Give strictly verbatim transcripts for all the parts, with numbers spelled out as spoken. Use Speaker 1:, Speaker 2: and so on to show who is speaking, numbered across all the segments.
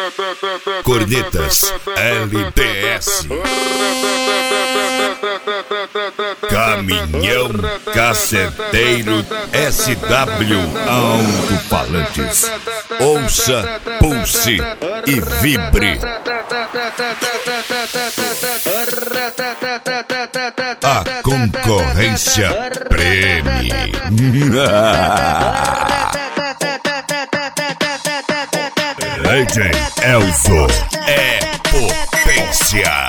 Speaker 1: Cornetas L T S, Caminhão Caceteiro S W Alto-Falantes. Ouça, pulse e vibre. A concorrência preme. D J Elzo é potência.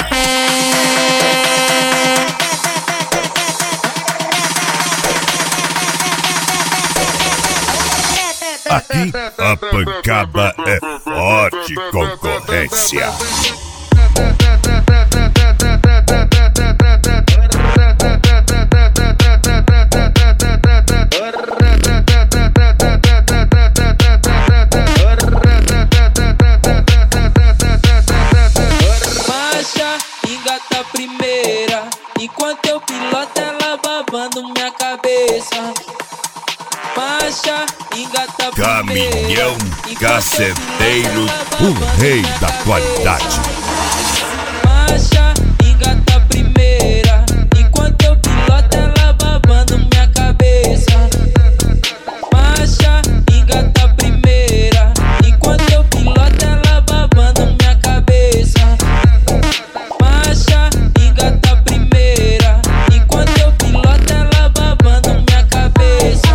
Speaker 1: Aqui a pancada é forte, concorrência.
Speaker 2: Marcha, engata a primeira, enquanto eu piloto ela babando minha cabeça. Marcha, engata a primeira,
Speaker 1: Caminhão Caceteiro, o rei da qualidade.
Speaker 2: Marcha, engata a primeira, enquanto eu piloto ela babando minha cabeça. Marcha, engata a primeira, enquanto eu piloto ela babando minha cabeça. Marcha, engata a primeira, enquanto eu piloto ela babando minha cabeça.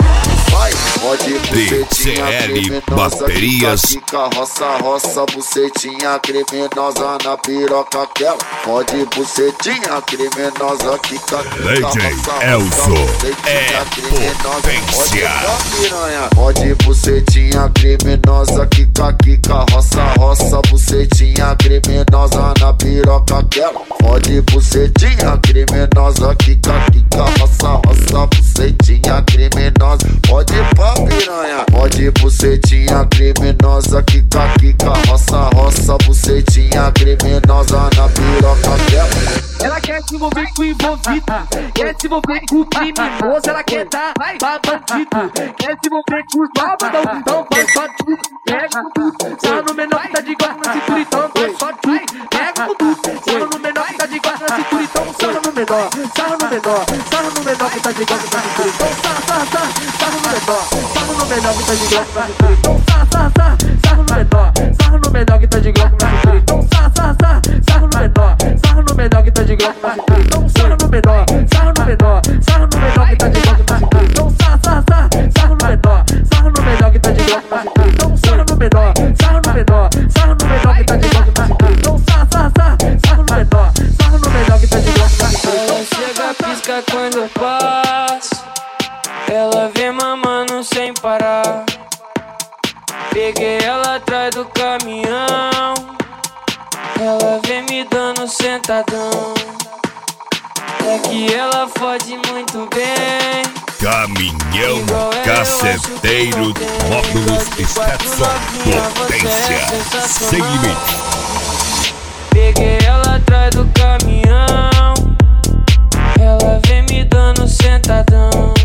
Speaker 1: D C L Baterias,
Speaker 3: roça, roça, bucetinha criminosa na piroca aquela. Pode bucetinha criminosa, quica,
Speaker 1: D J Elzo é potência.
Speaker 3: Pode bucetinha criminosa, quica, quica, roça, roça, bucetinha criminosa na piroca aquela. Pode bucetinha criminosa, quica, quica, roça, roça, bucetinha criminosa. Pode pra piranha. Pode bucetinha criminosa, quica, quica, roça, roça, bucetinha criminosa na piroca dela.
Speaker 4: Ela quer se envolver com o envolvido, quer se envolver com o criminoso, ela quer dar pra bandido, quer se envolver com os malvadão, então faz só tudo, pega tudo. Sarra no menor que tá de guarda na cintura, então faz só tudo, pega tudo. Sarra no menor que tá de guarda na cintura, então sarra no menor, sarra no menor, sarra no menor que tá de guarda na cintura, então sarra, sarra, sarra, sarra no menor, sarra no menor que tá de guarda na cintura, então sarra, sarra, sarra, sarra no menor, sarra no menor que tá de guarda na cintura, então sarra, sarra, sarra, sarra no menor, sarra no menor que tá de guarda na cintura, então sarra no menor, sarra no menor, sarra no menor que tá de guarda na cintura, então sarra, sarra, sarra, sarra no menor, sarra no menor que tá de guarda na cintura, então sarra no menor, sarra no menor, sarra no menor que tá de guarda na cintura, então sarra, sarra, sarra, sarra no menor, sarra no menor que tá de guarda na cintura.
Speaker 2: Ela chega, pisca quando eu passo, ela vem mamando sem parar. Peguei ela atrás do caminhão, ela vem me dando sentadão. É que ela fode muito bem.
Speaker 1: Caminhão Caceteiro, módulos Stetson, potência sem limite.
Speaker 2: Peguei ela atrás do caminhão, ela vem me dando sentadão.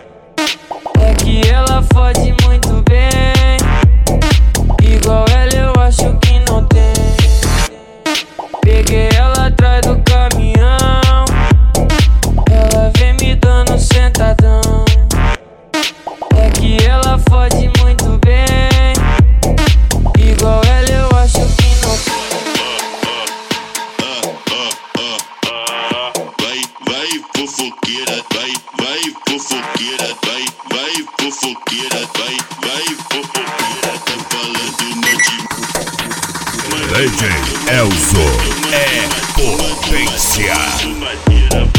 Speaker 2: É que ela fode muito bem, igual ela eu acho que não tem. Peguei ela atrás do caminhão, ela vem me dando sentadão. É que ela fode muito bem, igual ela eu acho que não tem.
Speaker 5: Vai, vai fofoqueira, vai, vai fofoqueira, vai, vai fofoqueira, vai, vai fofoqueira, tá falando monte.
Speaker 1: D J Elzo é potência.
Speaker 5: Madeira.